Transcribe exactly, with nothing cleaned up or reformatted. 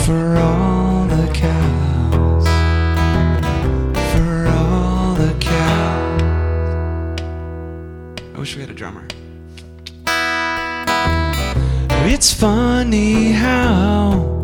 for all the cows, for all the cows. I wish we had a drummer. It's funny how